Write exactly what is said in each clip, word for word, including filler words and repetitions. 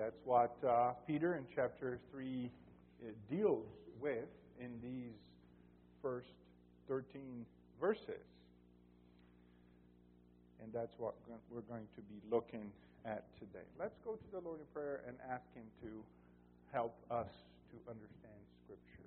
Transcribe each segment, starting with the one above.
That's what uh, Peter in chapter three uh, deals with in these first thirteen verses. And that's what we're going to be looking at today. Let's go to the Lord in prayer and ask Him to help us to understand Scripture.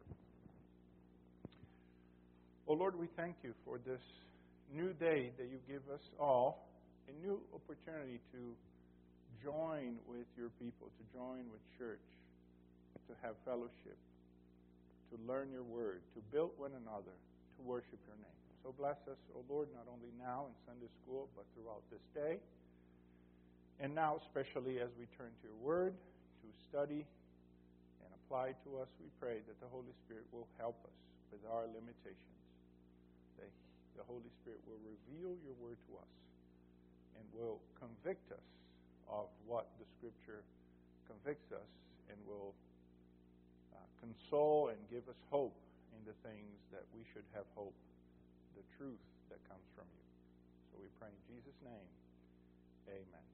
Oh Lord, we thank You for this new day that You give us all, a new opportunity to join with Your people, to join with church, to have fellowship, to learn Your word, to build one another, to worship Your name. So bless us, O Lord, not only now in Sunday school, but throughout this day. And now, especially as we turn to Your word, to study and apply to us, we pray that the Holy Spirit will help us with our limitations. That the Holy Spirit will reveal Your word to us and will convict us of what the Scripture convicts us and will uh, console and give us hope in the things that we should have hope, the truth that comes from You. So we pray in Jesus' name. Amen.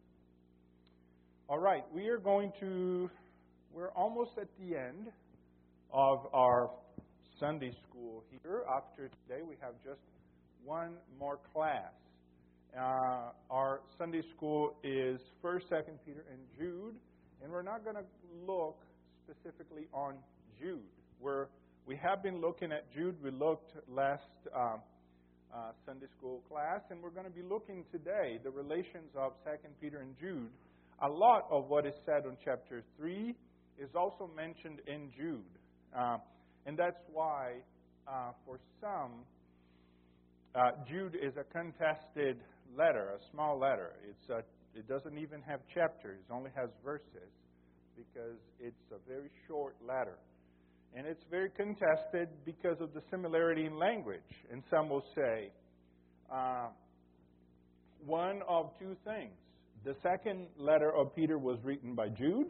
All right, we are going to, we're almost at the end of our Sunday school here. After today, we have just one more class. Uh, our Sunday school is First, Second Peter, and Jude, and we're not going to look specifically on Jude. We're We have been looking at Jude. We looked last um, uh, Sunday school class, and we're going to be looking today the relations of Second Peter and Jude. A lot of what is said on chapter three is also mentioned in Jude, uh, and that's why uh, for some uh, Jude is a contested letter, a small letter. It's a, it doesn't even have chapters; it only has verses because it's a very short letter. And it's very contested because of the similarity in language. And some will say uh, one of two things. The second letter of Peter was written by Jude,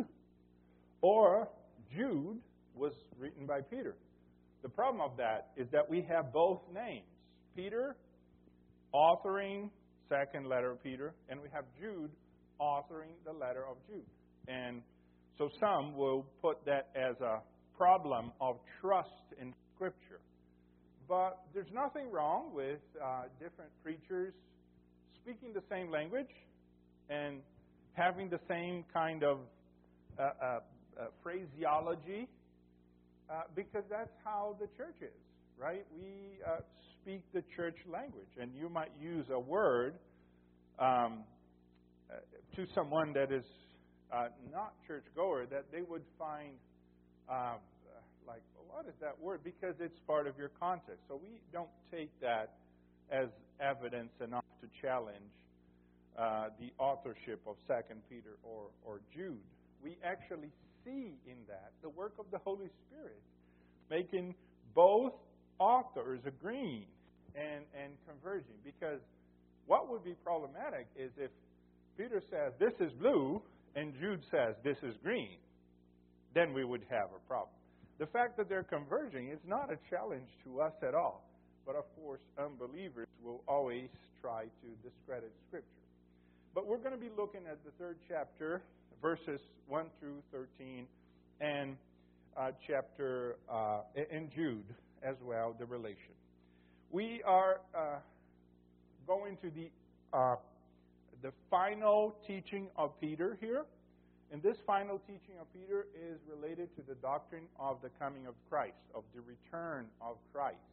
or Jude was written by Peter. The problem of that is that we have both names. Peter authoring second letter of Peter, and we have Jude authoring the letter of Jude. And so some will put that as a problem of trust in Scripture. But there's nothing wrong with uh, different preachers speaking the same language and having the same kind of uh, uh, uh, phraseology uh, because that's how the church is, right? We uh, speak the church language, and you might use a word um, uh, to someone that is uh, not churchgoer that they would find Um, like, well, what is that word? Because it's part of your context. So we don't take that as evidence enough to challenge uh, the authorship of Second Peter or, or Jude. We actually see in that the work of the Holy Spirit, making both authors agreeing and, and converging. Because what would be problematic is if Peter says, this is blue, and Jude says, this is green. Then we would have a problem. The fact that they're converging is not a challenge to us at all. But of course, unbelievers will always try to discredit Scripture. But we're going to be looking at the third chapter, verses one through thirteen, and uh, chapter uh, in Jude as well, the relation. We are uh, going to the uh, the final teaching of Peter here. And this final teaching of Peter is related to the doctrine of the coming of Christ, of the return of Christ.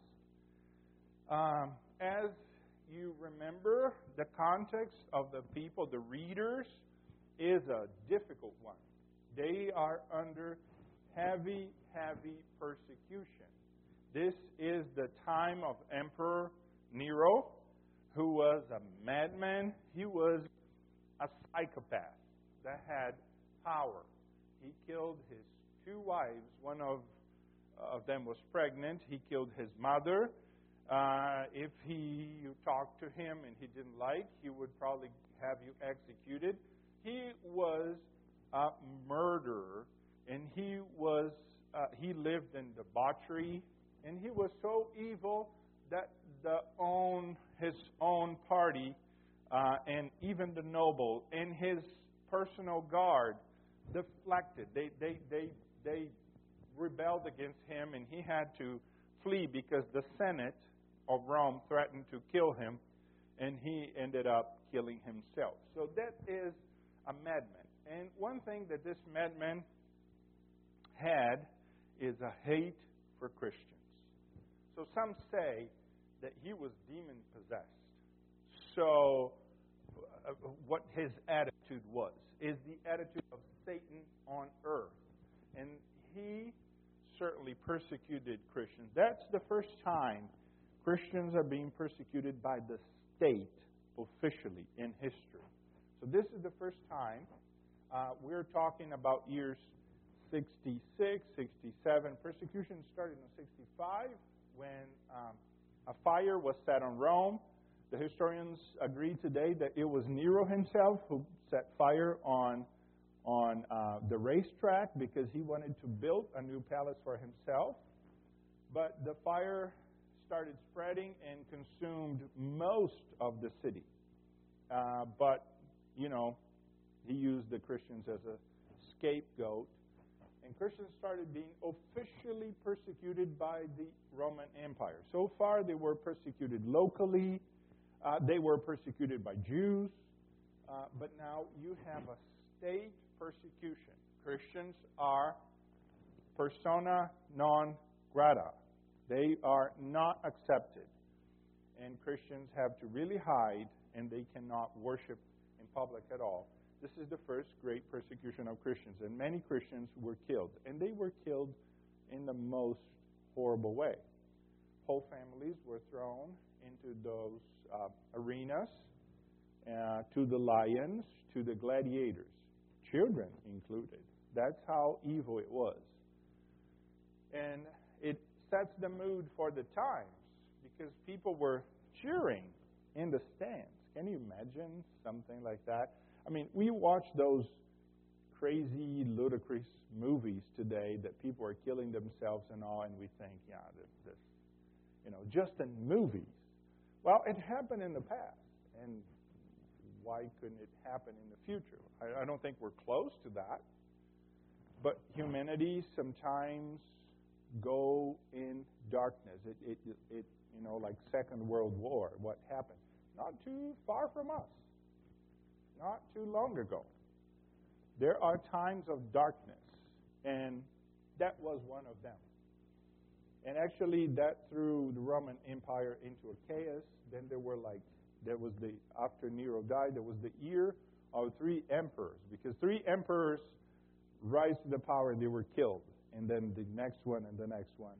Um, as you remember, the context of the people, the readers, is a difficult one. They are under heavy, heavy persecution. This is the time of Emperor Nero, who was a madman. He was a psychopath that had power. He killed his two wives. One of, of them was pregnant. He killed his mother. Uh, if he you talked to him and he didn't like, he would probably have you executed. He was a murderer, and he was uh, he lived in debauchery, and he was so evil that the own his own party uh, and even the noble and his personal guard deflected. They, they, they, they rebelled against him, and he had to flee because the Senate of Rome threatened to kill him, and he ended up killing himself. So that is a madman. And one thing that this madman had is a hate for Christians. So some say that he was demon-possessed. So uh, what his attitude was is the attitude of Satan on earth. And he certainly persecuted Christians. That's the first time Christians are being persecuted by the state officially in history. So this is the first time. Uh, we're talking about years sixty-six, sixty-seven. Persecution started in sixty-five when um, a fire was set on Rome. The historians agree today that it was Nero himself who set fire on on uh, the racetrack because he wanted to build a new palace for himself. But the fire started spreading and consumed most of the city. Uh, but, you know, he used the Christians as a scapegoat. And Christians started being officially persecuted by the Roman Empire. So far, they were persecuted locally. Uh, they were persecuted by Jews. Uh, but now you have a state persecution. Christians are persona non grata. They are not accepted. And Christians have to really hide, and they cannot worship in public at all. This is the first great persecution of Christians, and many Christians were killed. And they were killed in the most horrible way. Whole families were thrown into those uh, arenas, uh, to the lions, to the gladiators, children included. That's how evil it was. And it sets the mood for the times, because people were cheering in the stands. Can you imagine something like that? I mean, we watch those crazy, ludicrous movies today that people are killing themselves and all, and we think, yeah, this, this, you know, just in movies. Well, it happened in the past, and why couldn't it happen in the future? I, I don't think we're close to that. But humanity sometimes go in darkness. It, it, it, you know, like Second World War, what happened? Not too far from us. Not too long ago. There are times of darkness, and that was one of them. And actually, that threw the Roman Empire into a chaos. Then there were like, there was the, after Nero died, there was the year of three emperors, because three emperors rise to the power and they were killed. And then the next one and the next one.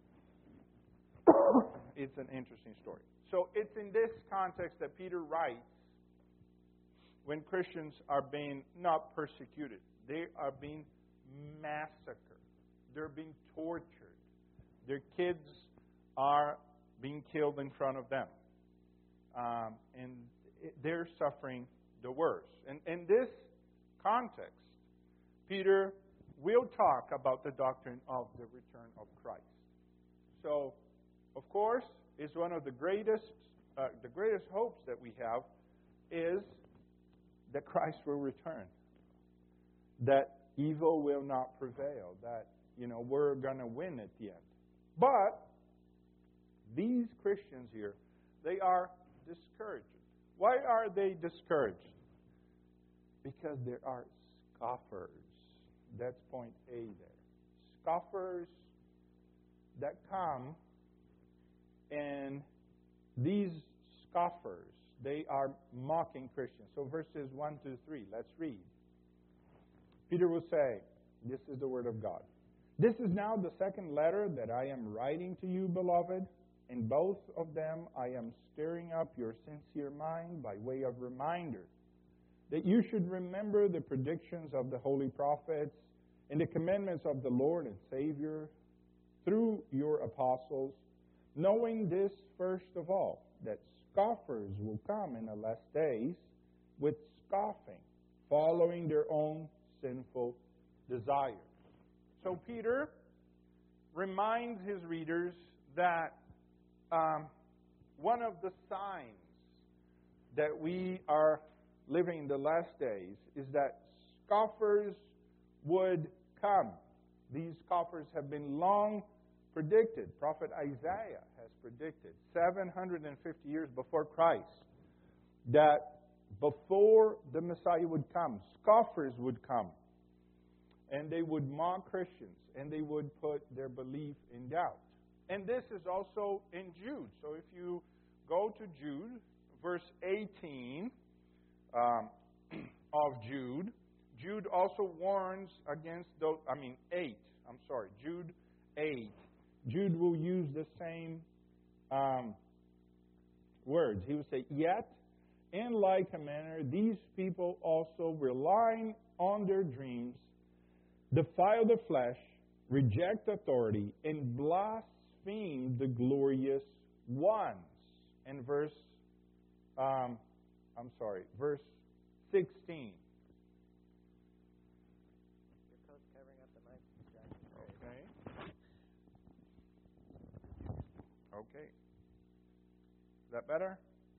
It's an interesting story. So it's in this context that Peter writes when Christians are being not persecuted. They are being massacred. They're being tortured. Their kids are being killed in front of them. Um, and it, they're suffering the worst. And in this context, Peter will talk about the doctrine of the return of Christ. So, of course, it's one of the greatest, uh, the greatest hopes that we have is that Christ will return, that evil will not prevail, that, you know, we're going to win at the end. But these Christians here, they are discouraged. Why are they discouraged? Because there are scoffers. That's point A there. Scoffers that come, and these scoffers, they are mocking Christians. So verses one to three, let's read. Peter will say, this is the word of God. This is now the second letter that I am writing to you, beloved. In both of them I am stirring up your sincere mind by way of reminder that you should remember the predictions of the holy prophets and the commandments of the Lord and Savior through your apostles, knowing this first of all, that scoffers will come in the last days with scoffing, following their own sinful desires. So Peter reminds his readers that um, one of the signs that we are living in the last days is that scoffers would come. These scoffers have been long predicted. Prophet Isaiah has predicted seven hundred fifty years before Christ that before the Messiah would come, scoffers would come. And they would mock Christians. And they would put their belief in doubt. And this is also in Jude. So if you go to Jude, verse eighteen um, of Jude, Jude also warns against those, I mean eight, I'm sorry, Jude eight. Jude will use the same um, words. He will say, yet, in like a manner, these people also, relying on their dreams, defile the flesh, reject authority, and blaspheme the glorious ones. And verse, um, I'm sorry, verse sixteen. Your coat's covering up the mic. Okay. Okay. Is that better?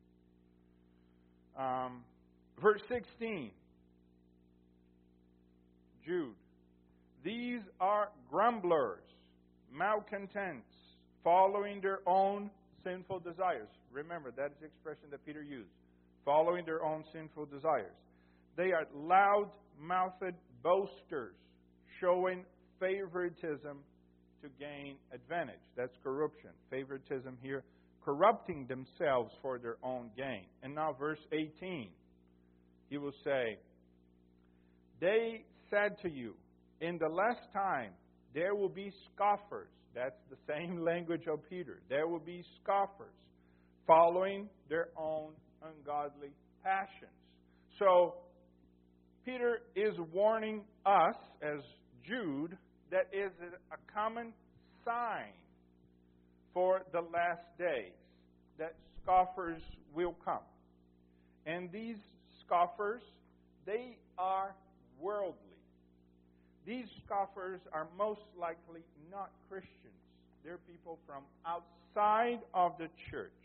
Um, verse sixteen. Jude. These are grumblers, malcontents, following their own sinful desires. Remember, that is the expression that Peter used. Following their own sinful desires. They are loud-mouthed boasters, showing favoritism to gain advantage. That's corruption. Favoritism here, corrupting themselves for their own gain. And now verse eighteen. He will say, they said to you, in the last time, there will be scoffers. That's the same language of Peter. There will be scoffers following their own ungodly passions. So, Peter is warning us, as Jude, that is a common sign for the last days, that scoffers will come. And these scoffers, they are worldly. These scoffers are most likely not Christians. They're people from outside of the church.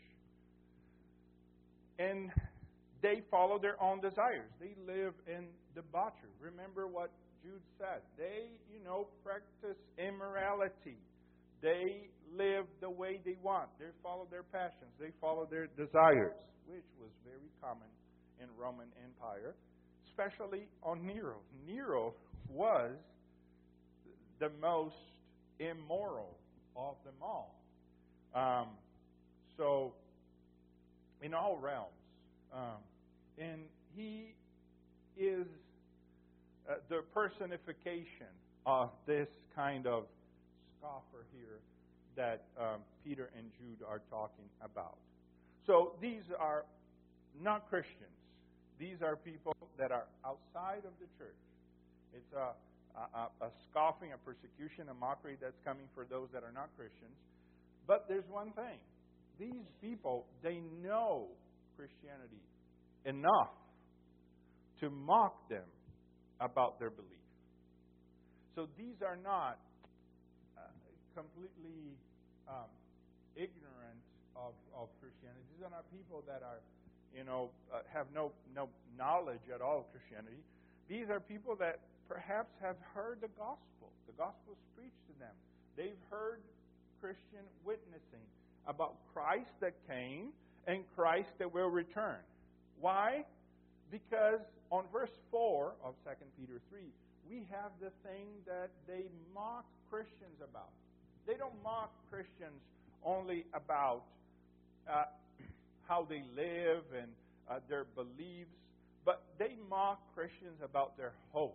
And they follow their own desires. They live in debauchery. Remember what Jude said. They, you know, practice immorality. They live the way they want. They follow their passions. They follow their desires, which was very common in Roman Empire, especially on Nero. Nero was the most immoral of them all. Um, so, in all realms. Um, and he is uh, the personification of this kind of scoffer here that um, Peter and Jude are talking about. So, these are not Christians. These are people that are outside of the church. It's a, a, a scoffing, a persecution, a mockery that's coming for those that are not Christians. But there's one thing. These people, they know Christianity enough to mock them about their belief. So these are not uh, completely um, ignorant of, of Christianity. These are not people that are, you know, uh, have no no knowledge at all of Christianity. These are people that perhaps have heard the gospel. The gospel is preached to them. They've heard Christian witnessing about Christ that came and Christ that will return. Why? Because on verse four of Second Peter three, we have the thing that they mock Christians about. They don't mock Christians only about uh, how they live and uh, their beliefs, but they mock Christians about their hope.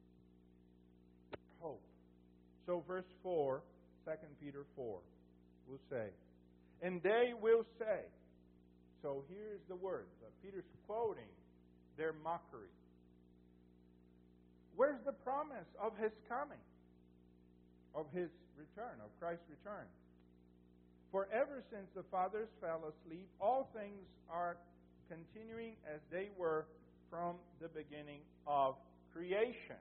Hope. So verse four, Second Peter four, will say, and they will say, so here's the word. Uh, Peter's quoting their mockery. Where's the promise of His coming? Of His return, of Christ's return? For ever since the fathers fell asleep, all things are continuing as they were from the beginning of creation.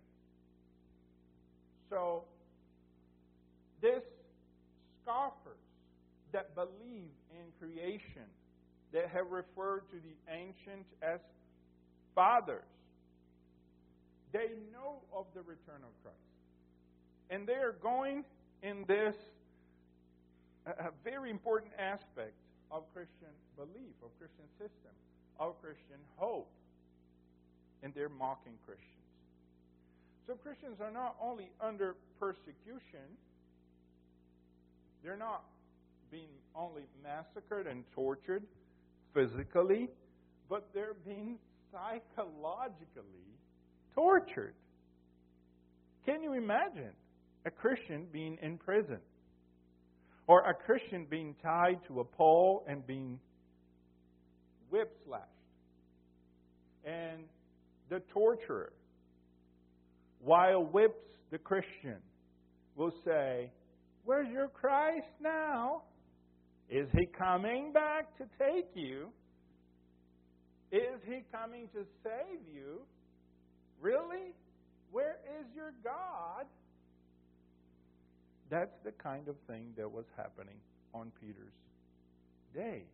So, this scoffers that believe in creation, that have referred to the ancient as fathers, They know of the return of Christ. And they are going in this a very important aspect of Christian belief, of Christian system, of Christian hope. And they're mocking Christians. So Christians are not only under persecution, they're not being only massacred and tortured physically, but they're being psychologically tortured. Can you imagine a Christian being in prison? Or a Christian being tied to a pole and being whip slashed? And the torturer, while whips the Christian, will say, "Where's your Christ now? Is He coming back to take you? Is He coming to save you? Really? Where is your God?" That's the kind of thing that was happening on Peter's days.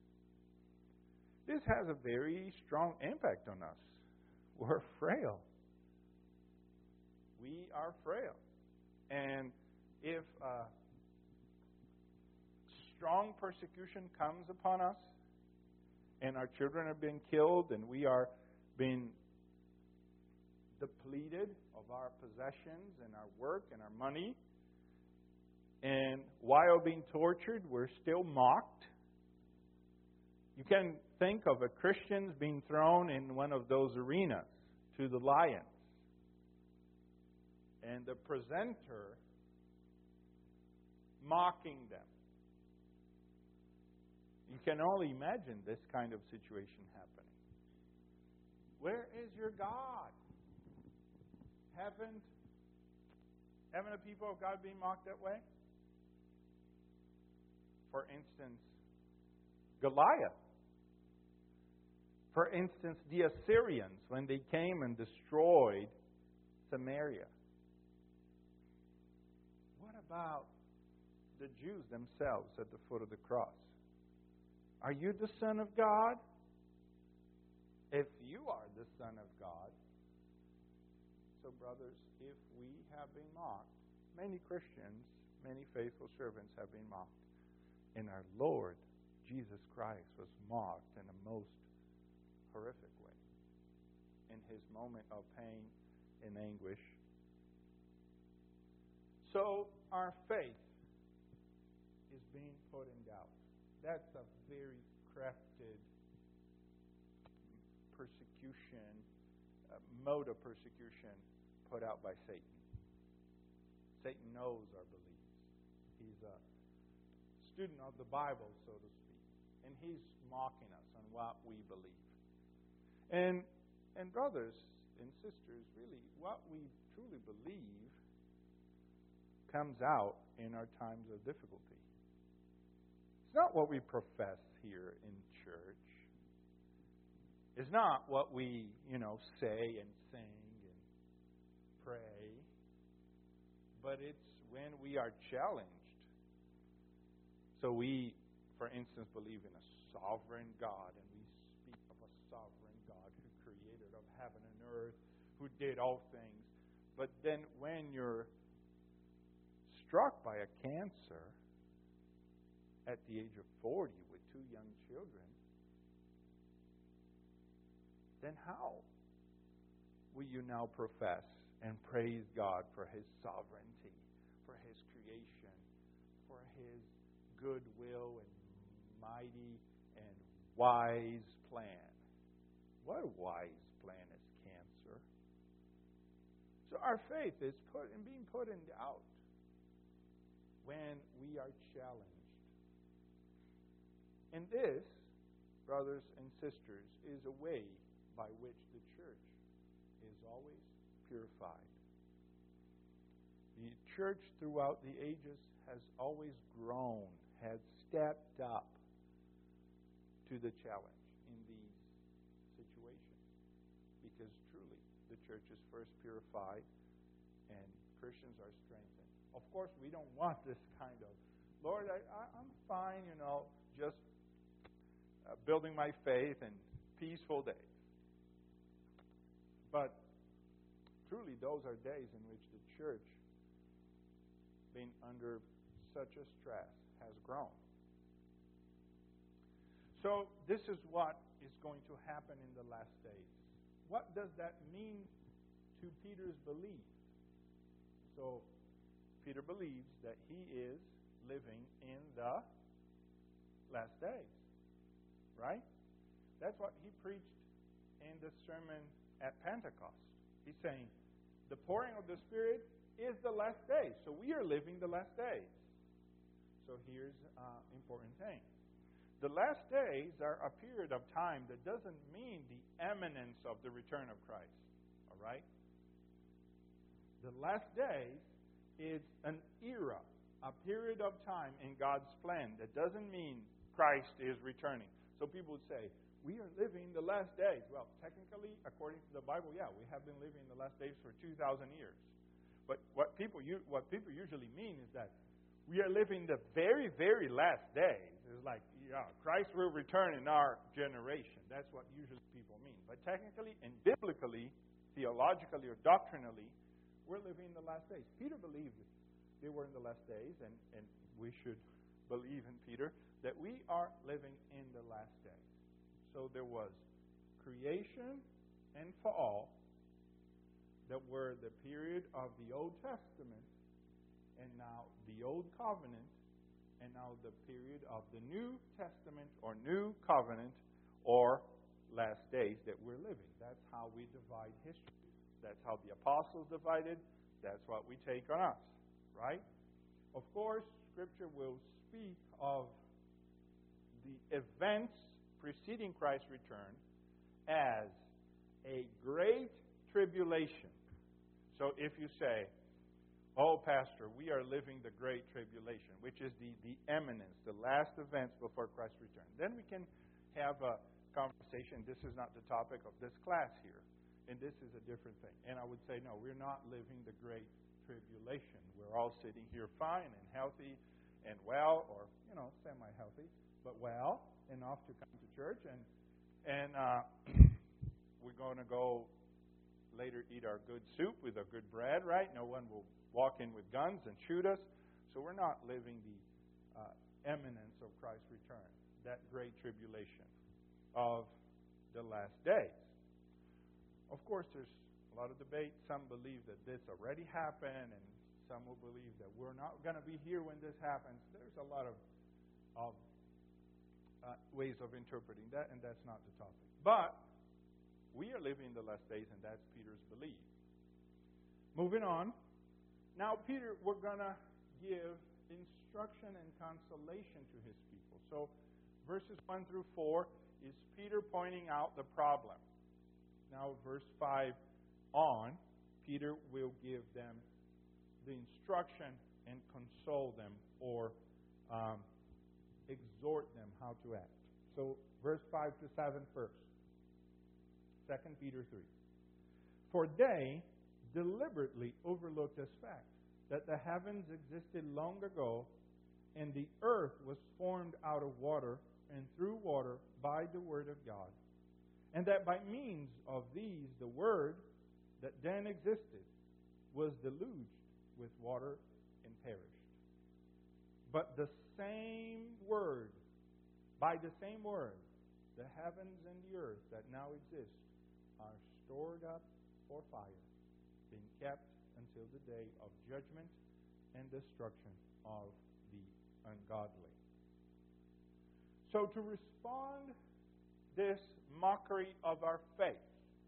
This has a very strong impact on us. We're frail. We are frail. And if uh, strong persecution comes upon us, and our children are being killed, and we are being depleted of our possessions and our work and our money, and while being tortured, we're still mocked. You can think of a Christians being thrown in one of those arenas to the lions. And the presenter mocking them. You can only imagine this kind of situation happening. Where is your God? Haven't, haven't the people of God been mocked that way? For instance, Goliath. For instance, the Assyrians, when they came and destroyed Samaria. What about the Jews themselves at the foot of the cross? Are you the Son of God? If you are the Son of God, so brothers, if we have been mocked, many Christians, many faithful servants have been mocked. And our Lord, Jesus Christ, was mocked in a most horrific way. In His moment of pain and anguish. So our faith is being put in doubt. That's a very crafted persecution, uh, mode of persecution put out by Satan. Satan knows our beliefs. He's a student of the Bible, so to speak. And he's mocking us on what we believe. And, and brothers and sisters, really, what we truly believe comes out in our times of difficulty. It's not what we profess here in church. It's not what we, you know, say and sing and pray. But it's when we are challenged. So we, for instance, believe in a sovereign God, and we speak of a sovereign God who created of heaven and earth, who did all things. But then when you're struck by a cancer at the age of forty with two young children, then how will you now profess and praise God for His sovereignty, for His creation, for His goodwill and mighty and wise plan? What a wise plan is cancer. So our faith is put and being put in doubt when we are challenged. And this, brothers and sisters, is a way by which the church is always purified. The church throughout the ages has always grown, has stepped up to the challenge in these situations. Because truly, the church is first purified and Christians are strengthened. Of course, we don't want this kind of, Lord, I, I, I'm fine, you know, just uh, building my faith and peaceful days. But truly, those are days in which the church, being under such a stress, has grown. So this is what is going to happen in the last days. What does that mean to Peter's belief? So Peter believes that he is living in the last days. Right? That's what he preached in the sermon at Pentecost. He's saying, the pouring of the Spirit is the last days. So we are living the last days. So here's an uh, important thing. The last days are a period of time that doesn't mean the imminence of the return of Christ. All right? The last days is an era, a period of time in God's plan that doesn't mean Christ is returning. So people would say, we are living the last days. Well, technically, according to the Bible, yeah, we have been living the last days for two thousand years. But what people what people usually mean is that we are living the very, very last days. It's like, yeah, Christ will return in our generation. That's what usually people mean. But technically and biblically, theologically or doctrinally, we're living in the last days. Peter believed they were in the last days, and, and we should believe in Peter that we are living in the last days. So there was creation and fall that were the period of the Old Testament, and now the Old Covenant, and now the period of the New Testament or New Covenant or last days that we're living. That's how we divide history. That's how the apostles divided. That's what we take on us, right? Of course, Scripture will speak of the events preceding Christ's return as a great tribulation. So if you say, oh, Pastor, we are living the great tribulation, which is the, the eminence, the last events before Christ's return, then we can have a conversation. This is not the topic of this class here, and this is a different thing. And I would say, no, we're not living the great tribulation. We're all sitting here fine and healthy and well, or, you know, semi-healthy, but well enough to come to church, and and uh, we're going to go later eat our good soup with our good bread, right? No one will walk in with guns and shoot us. So we're not living the uh, eminence of Christ's return, that great tribulation of the last days. Of course, there's a lot of debate. Some believe that this already happened, and some will believe that we're not going to be here when this happens. There's a lot of, of uh, ways of interpreting that, and that's not the topic. But we are living in the last days, and that's Peter's belief. Moving on. Now, Peter, we're going to give instruction and consolation to his people. So, verses one through four is Peter pointing out the problem. Now, verse five on, Peter will give them the instruction and console them, or um, exhort them how to act. So, verse five to seven first. Second Peter three. For they deliberately overlooked this fact, that the heavens existed long ago, and the earth was formed out of water and through water by the word of God, and that by means of these the word that then existed was deluged with water and perished. But the same word, by the same word, the heavens and the earth that now exist are stored up for fire, being kept until the day of judgment and destruction of the ungodly. So to respond this mockery of our faith,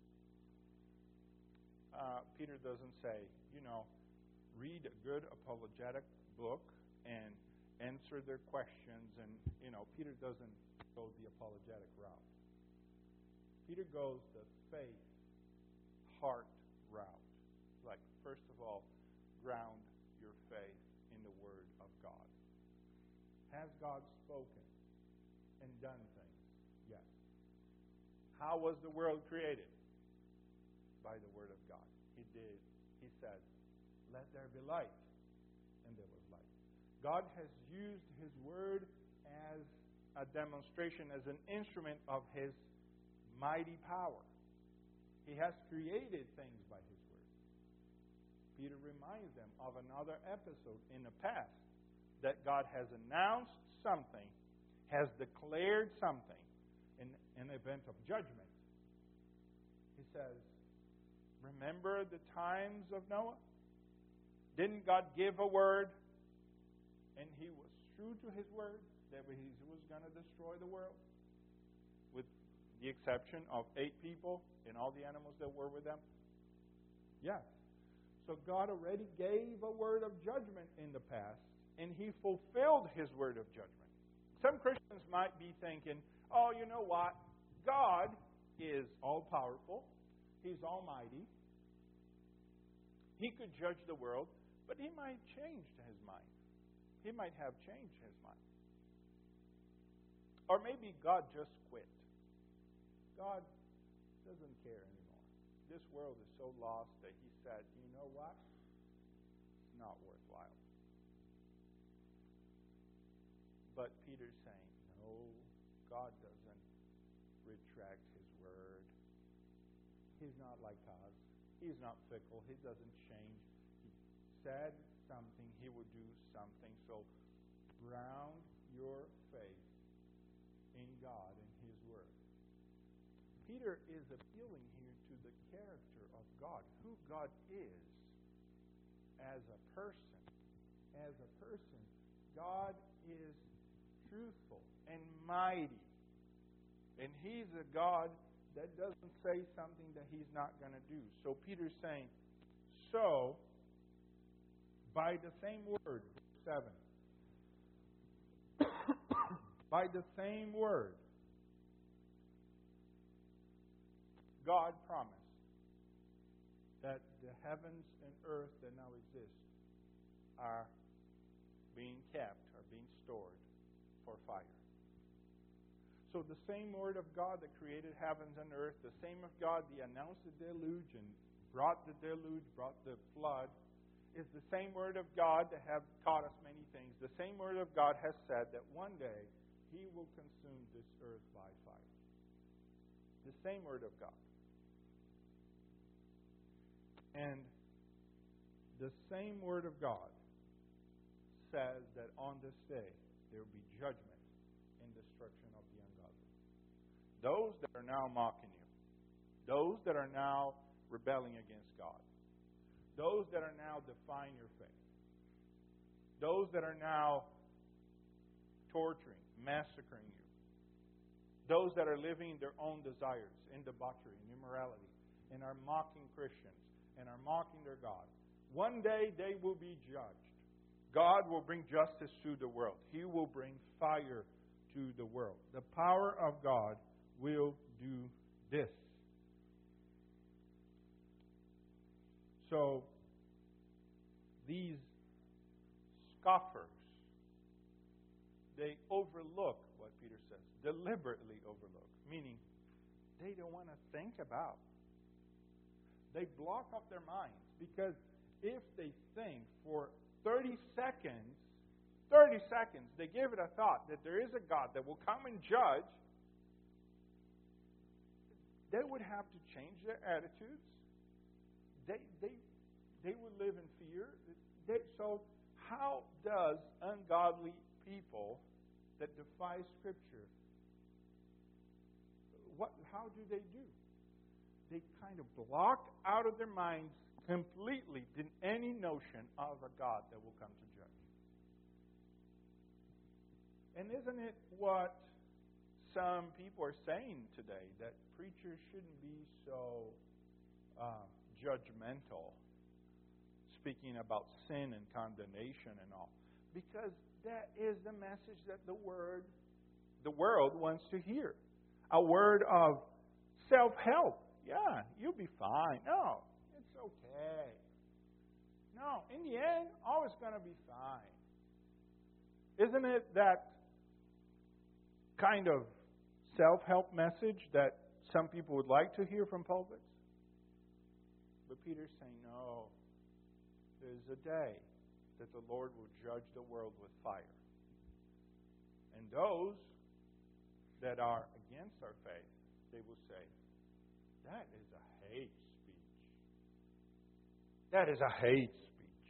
uh, Peter doesn't say, you know, read a good apologetic book and answer their questions, and, you know, Peter doesn't go the apologetic route. Peter goes the faith, heart route. Like, first of all, ground your faith in the Word of God. Has God spoken and done things? Yes. How was the world created? By the Word of God. He did. He said, let there be light. And there was light. God has used His Word as a demonstration, as an instrument of His mighty power. He has created things by His Word. Peter reminds them of another episode in the past that God has announced something, has declared something, in an event of judgment. He says, remember the times of Noah? Didn't God give a word? And He was true to His word that He was going to destroy the world, with the exception of eight people and all the animals that were with them? Yes. So God already gave a word of judgment in the past, and He fulfilled His word of judgment. Some Christians might be thinking, oh, you know what? God is all-powerful. He's almighty. He could judge the world, but He might change His mind. He might have changed His mind. Or maybe God just quit. God doesn't care anymore. This world is so lost that He said, you know what? It's not worthwhile. But Peter's saying, no, God doesn't retract His word. He's not like us. He's not fickle. He doesn't change. He said something, He will do something. So ground your faith in God and His word. Peter is appealing here to the character of God, who God is as a person. As a person, God is truthful and mighty. And He's a God that doesn't say something that He's not going to do. So Peter's saying, so, by the same word, verse seven, by the same word, God promised that the heavens and earth that now exist are being kept, are being stored for fire. So the same word of God that created heavens and earth, the same of God that announced the deluge and brought the deluge, brought the flood, is the same word of God that have taught us many things. The same word of God has said that one day He will consume this earth by fire. The same word of God. And the same word of God says that on this day there will be judgment and destruction of the ungodly. Those that are now mocking you, those that are now rebelling against God, those that are now defying your faith, those that are now torturing, massacring you, those that are living their own desires in debauchery and immorality and are mocking Christians and are mocking their God, one day they will be judged. God will bring justice to the world. He will bring fire to the world. The power of God will do this. So, these scoffers, they overlook what Peter says, deliberately overlook, meaning they don't want to think about. They block up their minds, because if they think for thirty seconds, thirty seconds, they give it a thought that there is a God that will come and judge, they would have to change their attitudes. They they they would live in fear. They, so how does ungodly people that defy Scripture, what? How do they do? They kind of block out of their minds completely any notion of a God that will come to judge. And isn't it what some people are saying today, that preachers shouldn't be so uh, judgmental, speaking about sin and condemnation and all? Because that is the message that the word, the world wants to hear. A word of self-help. Yeah, you'll be fine. No, it's okay. No, in the end, all is going to be fine. Isn't it that kind of self-help message that some people would like to hear from pulpits? But Peter's saying, no, there's a day that the Lord will judge the world with fire. And those that are against our faith, they will say, that is a hate speech. That is a hate speech.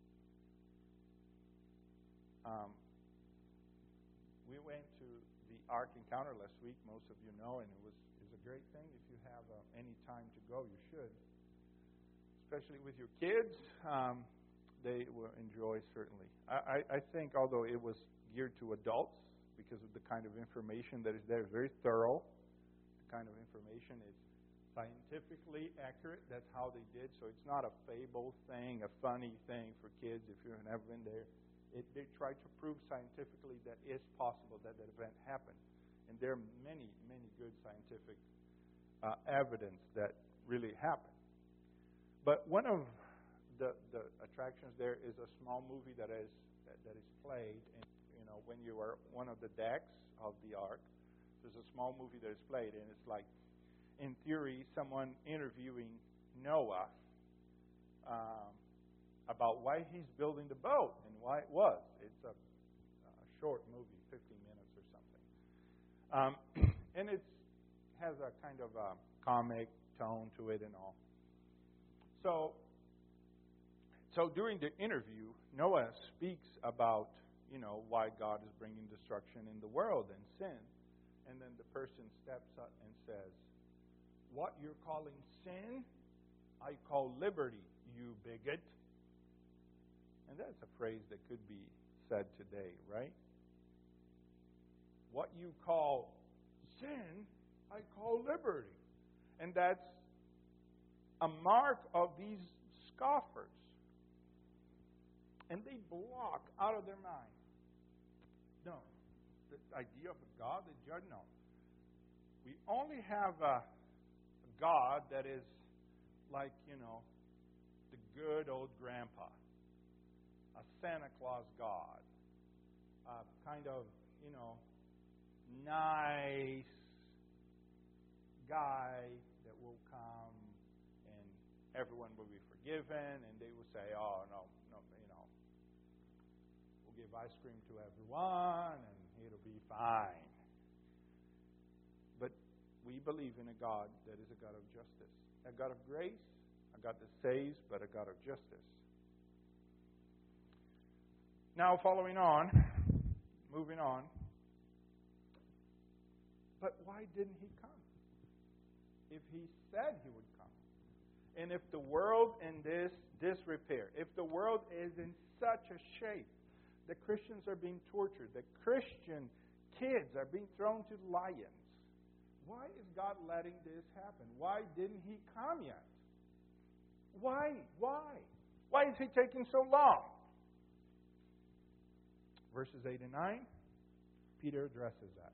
Um, we went to the Ark Encounter last week, most of you know, and it was is a great thing. If you have uh, any time to go, you should. Especially with your kids, um, they will enjoy, certainly. I, I, I think, although it was geared to adults, because of the kind of information that is there, it's very thorough. The kind of information is scientifically accurate. That's how they did. So it's not a fable thing, a funny thing for kids if you've never been there. It, they try to prove scientifically that it's possible that that event happened. And there are many, many good scientific uh, evidence that really happened. But one of the, the attractions there is a small movie that is that, that is played. And, you know, when you are one of the decks of the Ark, there's a small movie that is played, and it's like, in theory, someone interviewing Noah um, about why he's building the boat and why it was. It's a, a short movie, fifteen minutes or something. Um, and it has a kind of a comic tone to it and all. So, so during the interview, Noah speaks about, you know, why God is bringing destruction in the world and sin. And then the person steps up and says, "What you're calling sin, I call liberty, you bigot." And that's a phrase that could be said today, right? What you call sin, I call liberty. And that's a mark of these scoffers. And they block out of their mind. No. The idea of a God that judge, no. We only have a God that is like, you know, the good old grandpa. A Santa Claus God. A kind of, you know, nice guy that will come and everyone will be forgiven, and they will say, "Oh, no, no, you know, we'll give ice cream to everyone and it'll be fine." But we believe in a God that is a God of justice, a God of grace, a God that saves, but a God of justice. Now, following on, moving on. But why didn't he come? If he said he would come. And if the world in this disrepair, if the world is in such a shape, the Christians are being tortured, the Christian kids are being thrown to lions, why is God letting this happen? Why didn't he come yet? Why? Why? Why is he taking so long? Verses eight and nine, Peter addresses that.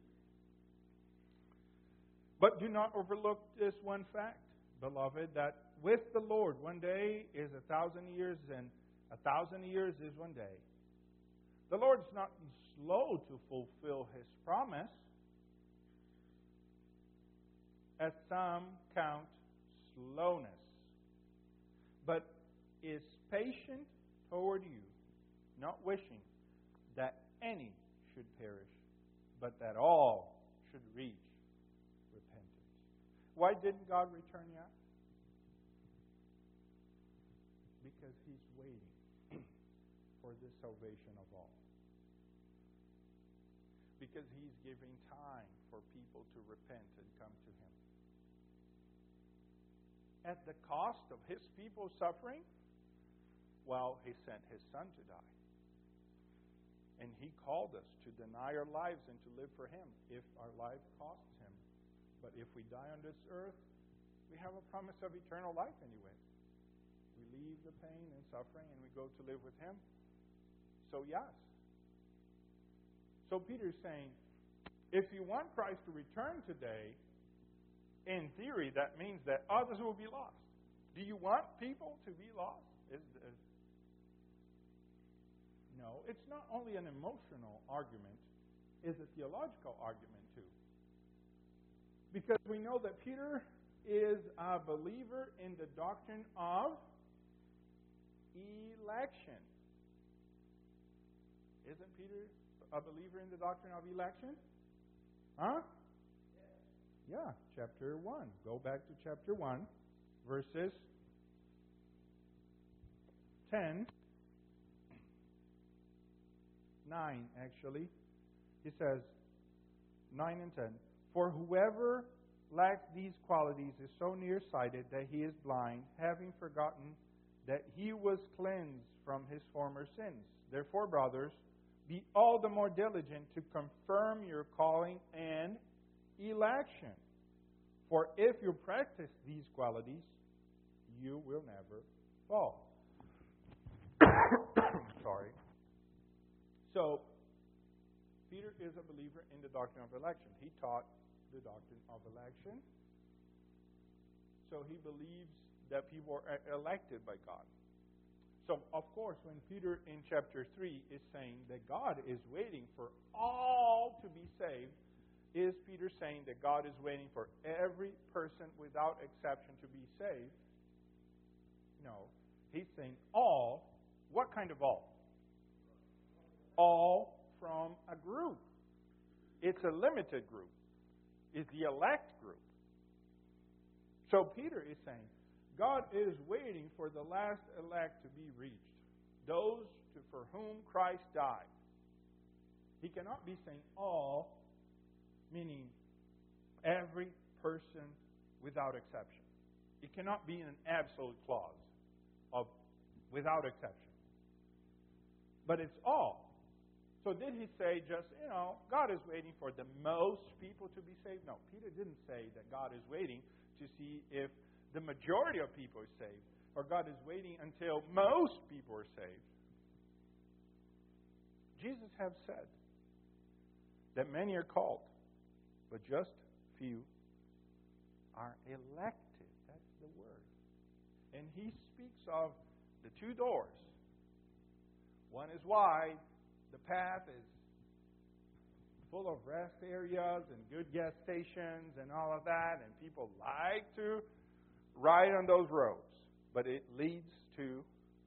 But do not overlook this one fact, beloved, that with the Lord one day is a thousand years, and a thousand years is one day. The Lord is not slow to fulfill His promise, as some count slowness, but is patient toward you, not wishing that any should perish, but that all should reach repentance. Why didn't God return yet? Because He's waiting for the salvation of all. Because He's giving time for people to repent and come to Him. At the cost of His people suffering, well, He sent His Son to die. And He called us to deny our lives and to live for Him if our life costs Him. But if we die on this earth, we have a promise of eternal life anyway. We leave the pain and suffering and we go to live with Him. So yes. So Peter's saying, if you want Christ to return today, in theory, that means that others will be lost. Do you want people to be lost? Is, is, no, it's not only an emotional argument, it's a theological argument too. Because we know that Peter is a believer in the doctrine of election. Isn't Peter a believer in the doctrine of election? Huh? Yeah, chapter one. Go back to chapter one, verses ten, nine actually, he says, nine and ten, for whoever lacks these qualities is so nearsighted that he is blind, having forgotten that he was cleansed from his former sins. Therefore, brothers, be all the more diligent to confirm your calling and election. For if you practice these qualities, you will never fall. Sorry. So, Peter is a believer in the doctrine of election. He taught the doctrine of election. So he believes that people are elected by God. So, of course, when Peter in chapter three is saying that God is waiting for all to be saved, is Peter saying that God is waiting for every person without exception to be saved? No. He's saying all. What kind of all? All from a group. It's a limited group. It's the elect group. So Peter is saying, God is waiting for the last elect to be reached. Those to, for whom Christ died. He cannot be saying all, meaning every person without exception. It cannot be an absolute clause of without exception. But it's all. So did he say just, you know, God is waiting for the most people to be saved? No, Peter didn't say that God is waiting to see if the majority of people are saved, or God is waiting until most people are saved. Jesus has said that many are called, but just few are elected. That's the word. And he speaks of the two doors. One is wide. The path is full of rest areas and good gas stations and all of that, and people like to ride on those roads. But it leads to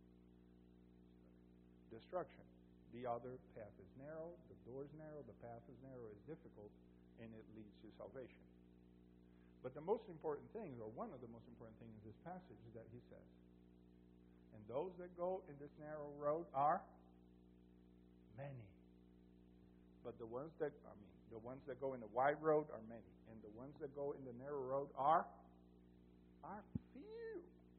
destruction. The other path is narrow, the door is narrow, the path is narrow, is difficult, and it leads to salvation. But the most important thing, or one of the most important things in this passage is that he says, and those that go in this narrow road are many. But the ones that, I mean, the ones that go in the wide road are many. And the ones that go in the narrow road are, are few.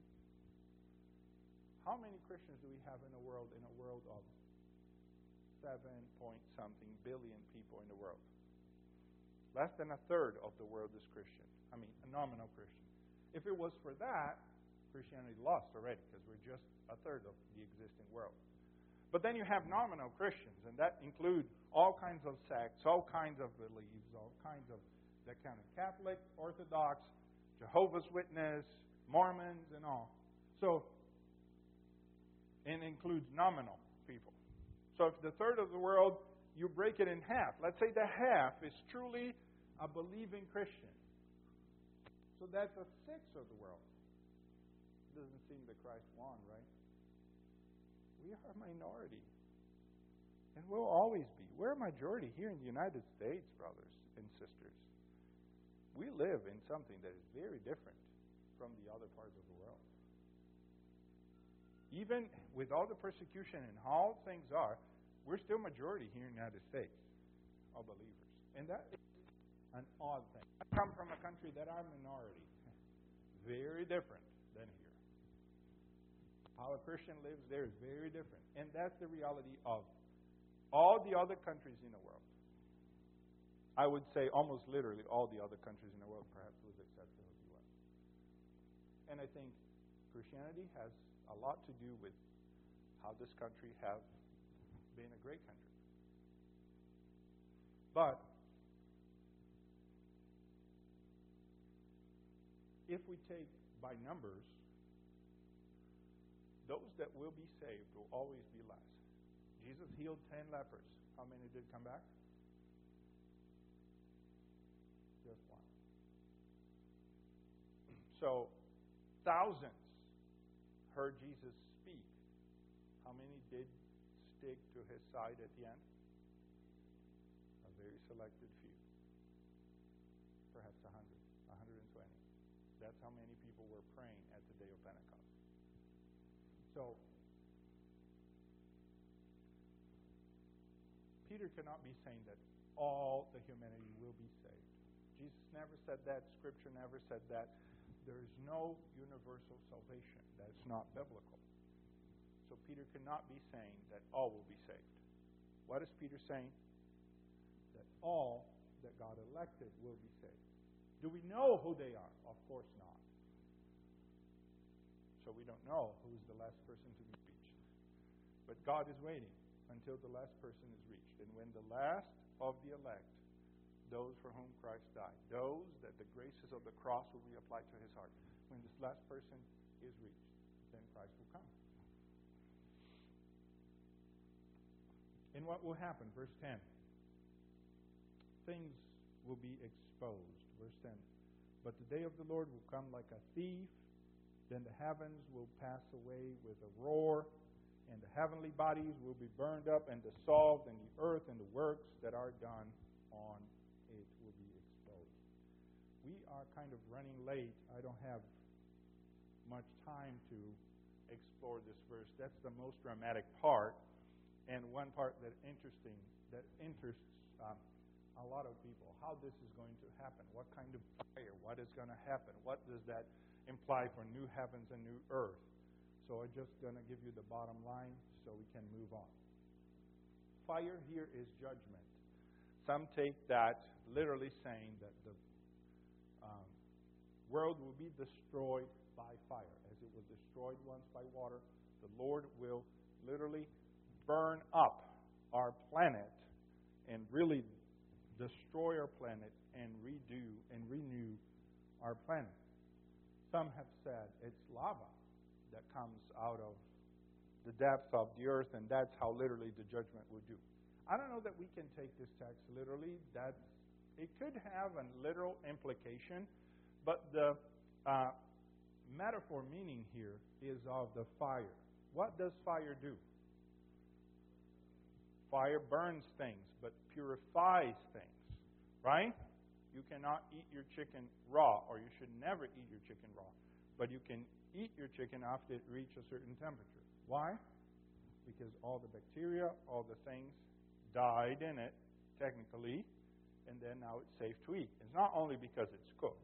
How many Christians do we have in the world, in a world of seven point something billion people in the world? Less than a third of the world is Christian. I mean, a nominal Christian. If it was for that, Christianity lost already, because we're just a third of the existing world. But then you have nominal Christians, and that include all kinds of sects, all kinds of beliefs, all kinds of, that kind of Catholic, Orthodox, Jehovah's Witness, Mormons, and all. So, and it includes nominal people. So if the third of the world, you break it in half. Let's say the half is truly a believing Christian. So that's a sixth of the world. It doesn't seem that Christ won, right? We are a minority. And we'll always be. We're a majority here in the United States, brothers and sisters. We live in something that is very different from the other parts of the world. Even with all the persecution and how things are, we're still majority here in the United States of believers. And that is an odd thing. I come from a country that are minority. Very different than here. How a Christian lives there is very different. And that's the reality of all the other countries in the world. I would say almost literally all the other countries in the world, perhaps with the exception of the U S. And I think Christianity has a lot to do with how this country has been a great country. But if we take by numbers, those that will be saved will always be less. Jesus healed ten lepers. How many did come back? Just one. So, thousands heard Jesus speak. How many did stick to his side at the end? A very selected few. Perhaps a hundred, a hundred and twenty. That's how many people were praying at the day of Pentecost. So, Peter cannot be saying that all the humanity will be saved. Jesus never said that. Scripture never said that. There is no universal salvation. That's not biblical. So Peter cannot be saying that all will be saved. What is Peter saying? That all that God elected will be saved. Do we know who they are? Of course not. So we don't know who is the last person to be reached. But God is waiting until the last person is reached. And when the last of the elect, those for whom Christ died, those that the graces of the cross will be applied to his heart, when this last person is reached, then Christ will come. And what will happen? Verse ten. Things will be exposed. Verse ten. But the day of the Lord will come like a thief. Then the heavens will pass away with a roar, and the heavenly bodies will be burned up and dissolved, and the earth and the works that are done on it will be exposed. We are kind of running late. I don't have much time to explore this verse. That's the most dramatic part, and one part that interesting that interests um, a lot of people. How this is going to happen? What kind of fire? What is going to happen? What does that imply for new heavens and new earth? So I'm just going to give you the bottom line so we can move on. Fire here is judgment. Some take that literally saying that the um, world will be destroyed by fire. As it was destroyed once by water, the Lord will literally burn up our planet and really destroy our planet and redo and renew our planet. Some have said it's lava that comes out of the depths of the earth, and that's how literally the judgment would do. I don't know that we can take this text literally. That it could have a literal implication, but the uh, metaphor meaning here is of the fire. What does fire do? Fire burns things, but purifies things, right? You cannot eat your chicken raw, or you should never eat your chicken raw. But you can eat your chicken after it reaches a certain temperature. Why? Because all the bacteria, all the things died in it, technically, and then now it's safe to eat. It's not only because it's cooked.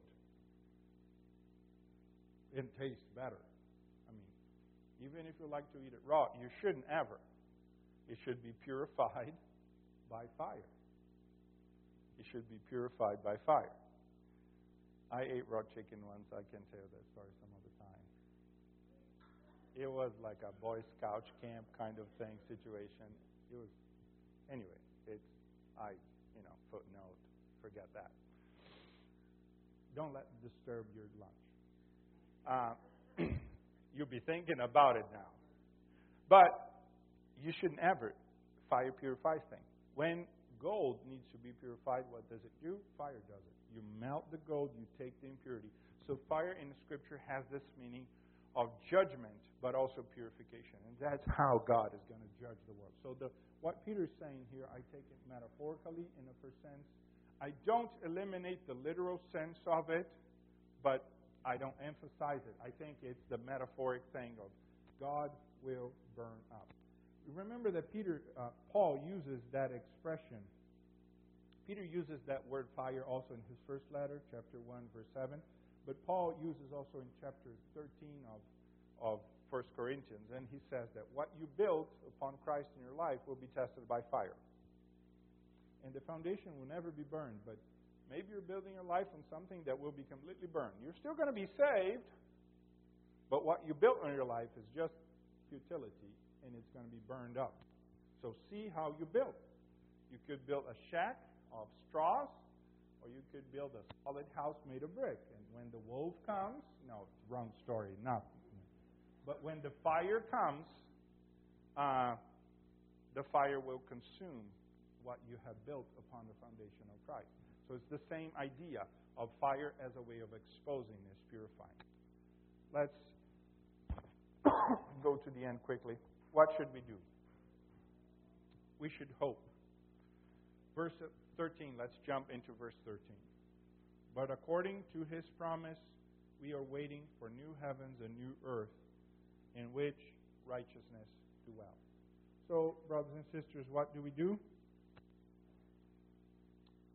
It tastes better. I mean, even if you like to eat it raw, you shouldn't ever. It should be purified by fire. It should be purified by fire. I ate raw chicken once. I can tell that story some other time. It was like a Boy Scout camp kind of thing situation. It was, anyway, it's, I, you know, footnote, forget that. Don't let it disturb your lunch. Uh, you'll be thinking about it now. But you shouldn't ever. Fire purifies things. When gold needs to be purified, what does it do? Fire does it. You melt the gold, you take the impurity. So fire in the Scripture has this meaning of judgment, but also purification. And that's how God is going to judge the world. So the, what Peter is saying here, I take it metaphorically in a first sense. I don't eliminate the literal sense of it, but I don't emphasize it. I think it's the metaphoric thing of God will burn up. Remember that Peter, uh, Paul uses that expression. Peter uses that word fire also in his first letter, chapter one, verse seven. But Paul uses also in chapter thirteen of, of First Corinthians. And he says that what you build upon Christ in your life will be tested by fire. And the foundation will never be burned. But maybe you're building your life on something that will be completely burned. You're still going to be saved. But what you built on your life is just futility. And it's going to be burned up. So see how you build. You could build a shack of straws, or you could build a solid house made of brick. And when the wolf comes, no, wrong story, not. But when the fire comes, uh, the fire will consume what you have built upon the foundation of Christ. So it's the same idea of fire as a way of exposing, as purifying. Let's go to the end quickly. What should we do? We should hope. Verse thirteen, let's jump into verse thirteen. But according to his promise, we are waiting for new heavens and new earth in which righteousness dwells. So, brothers and sisters, what do we do?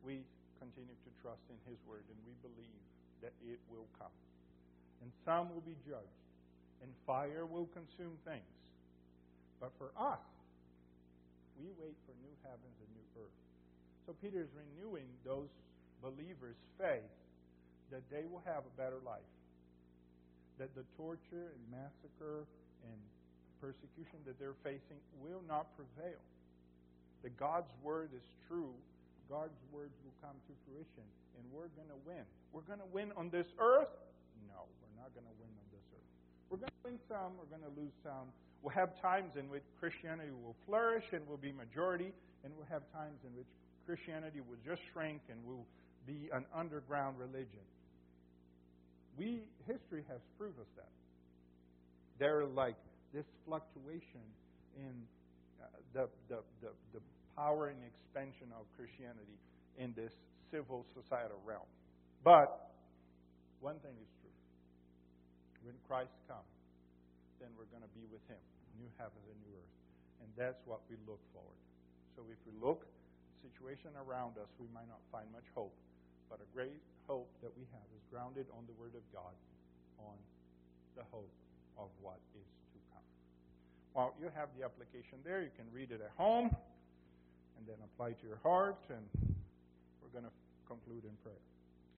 we continue to trust in His Word, and we believe that it will come. And some will be judged, and fire will consume things. But for us, we wait for new heavens and new earth. So Peter is renewing those believers' faith that they will have a better life, that the torture and massacre and persecution that they're facing will not prevail, that God's Word is true, God's words will come to fruition, and we're going to win. We're going to win on this earth? No, we're not going to win on this earth. We're going to win some, we're going to lose some. We'll have times in which Christianity will flourish and will be majority, and we'll have times in which Christianity will just shrink and will be an underground religion. We, history has proved us that. There are like this fluctuation in uh, the, the, the, the power and expansion of Christianity in this civil societal realm. But one thing is true. When Christ comes, then we're going to be with Him. New heavens and new earth. And that's what we look forward. So if we look at the situation around us, we might not find much hope. But a great hope that we have is grounded on the Word of God, on the hope of what is to come. Well, you have the application there. You can read it at home and then apply to your heart. And we're going to conclude in prayer.